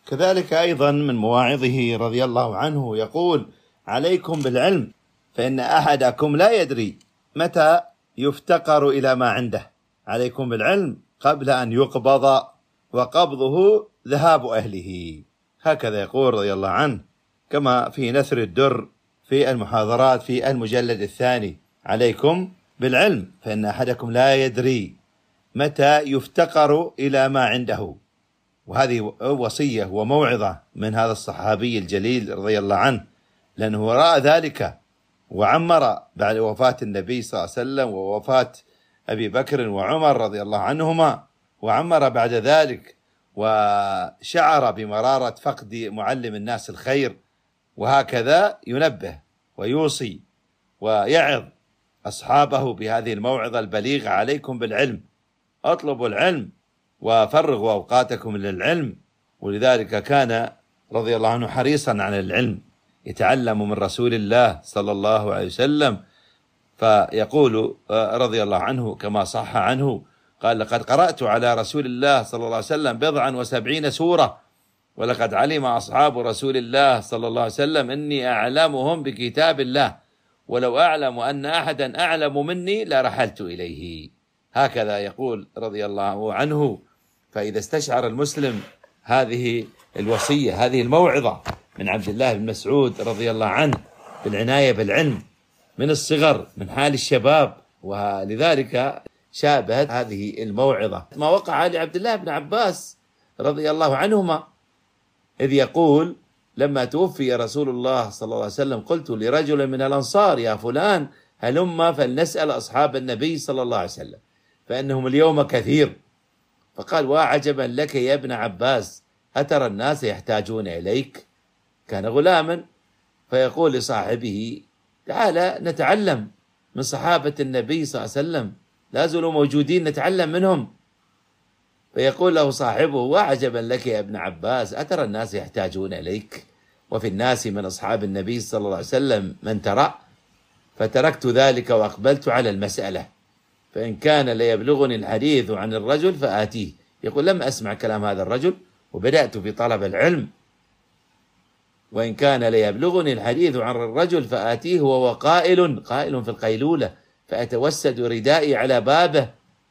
كذلك أيضا من مواعظه رضي الله عنه يقول: عليكم بالعلم فإن أحدكم لا يدري متى يفتقر إلى ما عنده. عليكم بالعلم قبل أن يقبض، وقبضه ذهاب أهله. هكذا يقول رضي الله عنه، كما في نثر الدر في المحاضرات في المجلد الثاني: عليكم بالعلم فإن أحدكم لا يدري متى يفتقر إلى ما عنده. وهذه وصية وموعظة من هذا الصحابي الجليل رضي الله عنه، لأنه رأى ذلك وعمر بعد وفاة النبي صلى الله عليه وسلم ووفاة أبي بكر وعمر رضي الله عنهما، وعمر بعد ذلك وشعر بمرارة فقد معلم الناس الخير. وهكذا ينبه ويوصي ويعظ أصحابه بهذه الموعظة البليغة: عليكم بالعلم، اطلبوا العلم وفرغوا أوقاتكم للعلم. ولذلك كان رضي الله عنه حريصا على العلم، يتعلم من رسول الله صلى الله عليه وسلم. فيقول رضي الله عنه كما صح عنه قال: لقد قرأت على رسول الله صلى الله عليه وسلم 70 سورة، ولقد علم أصحاب رسول الله صلى الله عليه وسلم إني أعلمهم بكتاب الله، ولو أعلم أن أحدا أعلم مني لرحلت إليه. هكذا يقول رضي الله عنه. فإذا استشعر المسلم هذه الوصية، هذه الموعظة من عبد الله بن مسعود رضي الله عنه بالعناية بالعلم من الصغر، من حال الشباب، ولذلك شابهت هذه الموعظة ما وقع لعبد الله بن عباس رضي الله عنهما، إذ يقول: لما توفي رسول الله صلى الله عليه وسلم قلت لرجل من الأنصار: يا فلان هلم فلنسأل أصحاب النبي صلى الله عليه وسلم فإنهم اليوم كثير. فقال: وعجبا لك يا ابن عباس، أترى الناس يحتاجون إليك؟ كان غلاما، فيقول لصاحبه: تعال نتعلم من صحابة النبي صلى الله عليه وسلم، لا زالوا موجودين نتعلم منهم. فيقول له صاحبه: وعجبا لك يا ابن عباس، أترى الناس يحتاجون إليك؟ وفي الناس من أصحاب النبي صلى الله عليه وسلم من ترى. فتركت ذلك وأقبلت على المسألة، فإن كان ليبلغني الحديث عن الرجل فآتيه. يقول: لم أسمع كلام هذا الرجل وبدأت في طلب العلم، وإن كان ليبلغني الحديث عن الرجل فآتيه وهو قائل في القيلولة، فأتوسد ردائي على بابه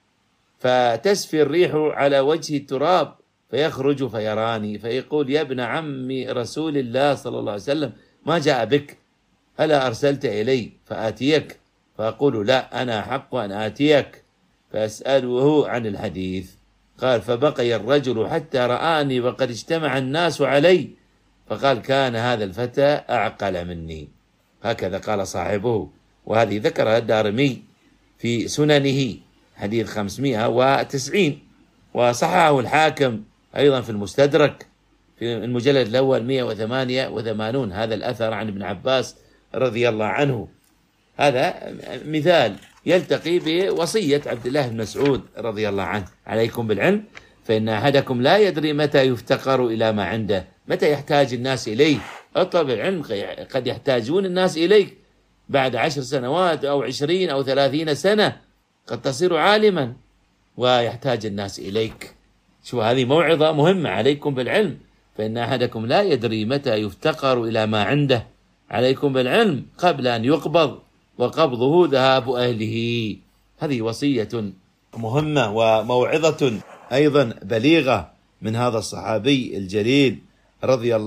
فتسفي الريح على وجه التراب، فيخرج فيراني فيقول: يا ابن عم رسول الله صلى الله عليه وسلم، ما جاء بك؟ ألا أرسلت إلي فآتيك؟ فأقول: لا، أنا حق أن آتيك. فأسأله عن الحديث. قال: فبقي الرجل حتى رآني وقد اجتمع الناس علي، فقال: كان هذا الفتى أعقل مني. هكذا قال صاحبه. وهذه ذكرها الدارمي في سننه حديث 590، وصححه الحاكم أيضا في المستدرك في المجلد الأول 188 هذا الأثر عن ابن عباس رضي الله عنه. هذا مثال يلتقي بوصية عبد الله بن مسعود رضي الله عنه: عليكم بالعلم فإن أحدكم لا يدري متى يفتقر إلى ما عنده، متى يحتاج الناس إليه. اطلب العلم، قد يحتاجون الناس إليك بعد 10 سنوات أو 20 أو 30 سنة، قد تصير عالما ويحتاج الناس إليك. شو هذه موعظة مهمة: عليكم بالعلم فإن أحدكم لا يدري متى يفتقر إلى ما عنده. عليكم بالعلم قبل أن يقبض، وقبضه ذهاب أهله. هذه وصية مهمة وموعظة أيضا بليغة من هذا الصحابي الجليل رضي الله